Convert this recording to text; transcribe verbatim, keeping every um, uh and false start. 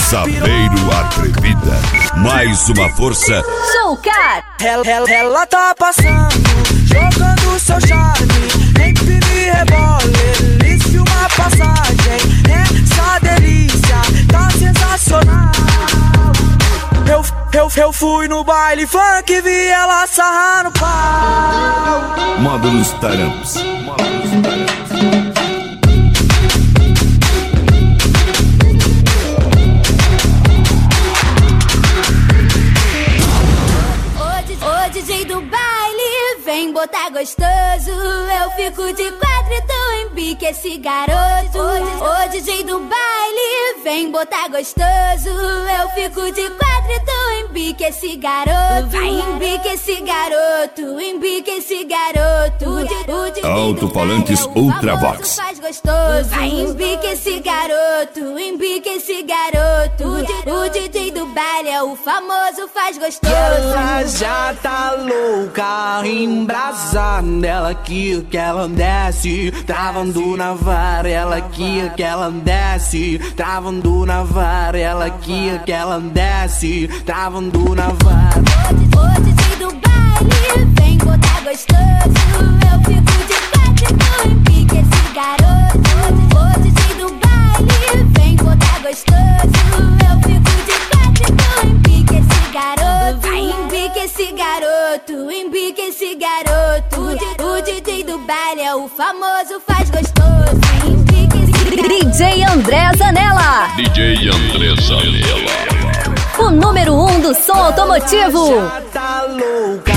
Saveiro Atrevida, mais uma força. Showcar. Ela, ela, ela tá passando, jogando seu charme, empine rebole, delícia uma passagem. Essa delícia tá sensacional. Eu, eu, eu fui no baile funk, vi ela sarrar no pau. Módulos Taramps. Ô D J do baile, vem botar gostoso. Eu fico de quatro e tu embique esse garoto. Ô D J do baile, vem botar gostoso. Eu fico de quatro e tu embique esse garoto. Vai embique esse garoto, embique esse garoto. Alto-falantes Ultravox. Faz gostoso. Vai embique esse garoto, embique esse garoto. O D J do baile é o famoso faz gostoso. Ela já tá louca, embrasada. Ela aqui que ela desce, travando na vara. Ela aqui que ela desce, travando na vara. Ela aqui que ela desce, travando na vara. O D J do baile, vem botar gostoso. Eu fico de quatro e tu embique esse garoto. O D J do baile, vem botar gostoso. Eu fico de quatro e tu embique esse garoto. Vai embique esse garoto, embique esse garoto. O D J do baile é o famoso faz gostoso. Embique esse garoto. D J André Zanella. D J André Zanella. O número um do som automotivo. Ela já tá louca,